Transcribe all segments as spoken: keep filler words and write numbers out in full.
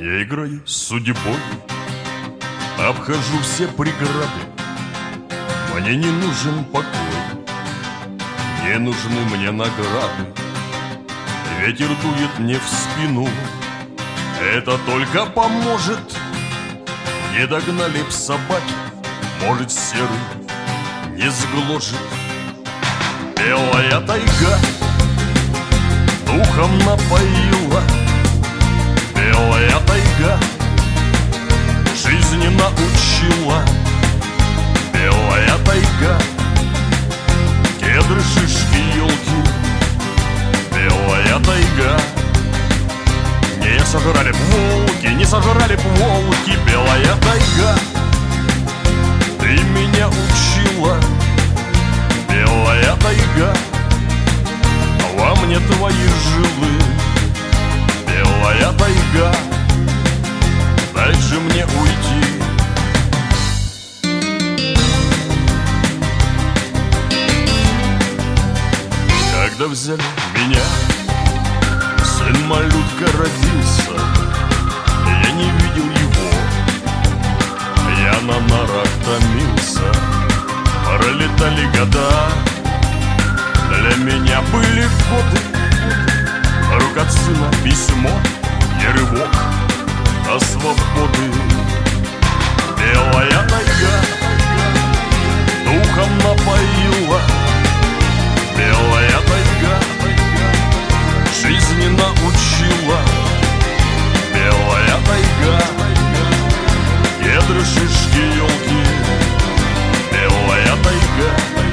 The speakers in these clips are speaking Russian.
Я играю с судьбой, обхожу все преграды. Мне не нужен покой, не нужны мне награды. Ветер дует мне в спину, это только поможет. Не догнали б собаки, может, серый не сгложит. Белая тайга духом напоила, белая тайга жизни научила. Белая тайга, кедры, шишки, елки. Белая тайга, не сожрали б волки, не сожрали б волки. Белая тайга, ты меня учила. Белая тайга, во мне твои жилы. Белая тайга, дай же мне уйти. Когда взяли меня, сын малютка родился. Я не видел его, я на нарах томился. Пролетали года, для меня были годы. Рук от сына письмо и рывок до свободы. Белая тайга духом напоила. Белая тайга жизни научила. Белая тайга, кедры, шишки, елки. Белая тайга,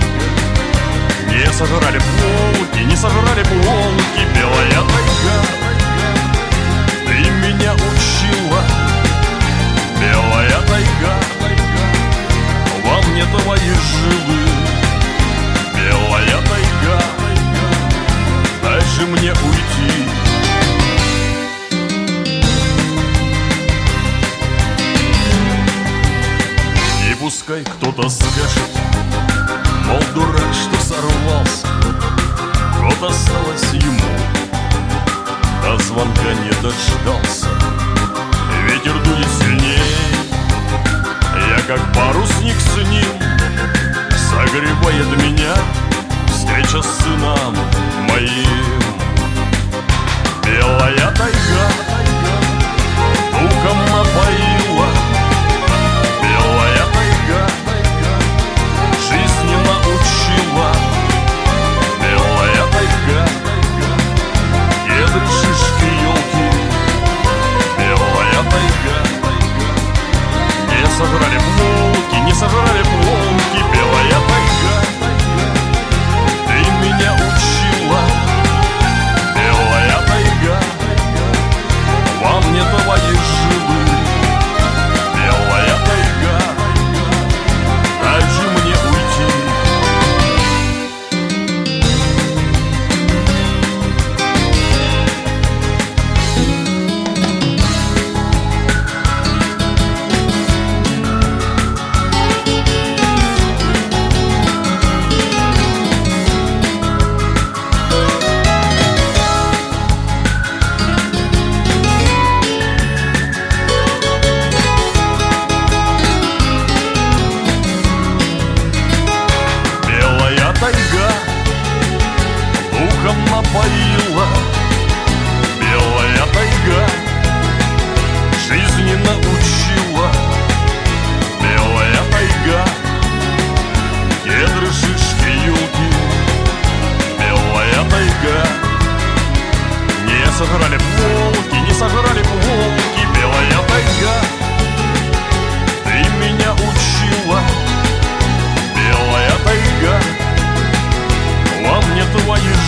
не сожрали б волки, не сожрали б волки. Белая тайга, ты меня учила. Белая тайга, во мне твои жилы. Белая тайга, дай же мне уйти. И пускай кто-то скажет, мол, дурак, что сорвался. Год осталось ему, до звонка не дождался. Ветер дует сильней, я как парусник с ним. Согревает меня встреча с сыном моим. Белая тайга духом напоила. Белая тайга жизни научила. Белая тайга, кедры, шишки, елки. Белая тайга, не сожрали б волки, не сожрали б волки. Белая тайга, ты меня учила. Белая тайга, во мне твои жилы. Белая тайга, дай же мне уйти. Тайга духом напоила. Белая тайга жизни научила. Белая тайга, кедры, шишки, елки. Белая тайга, не сожрали б волки, не сожрали б волки. Белая тайга, ты меня учила. Белая тайга, во мне твои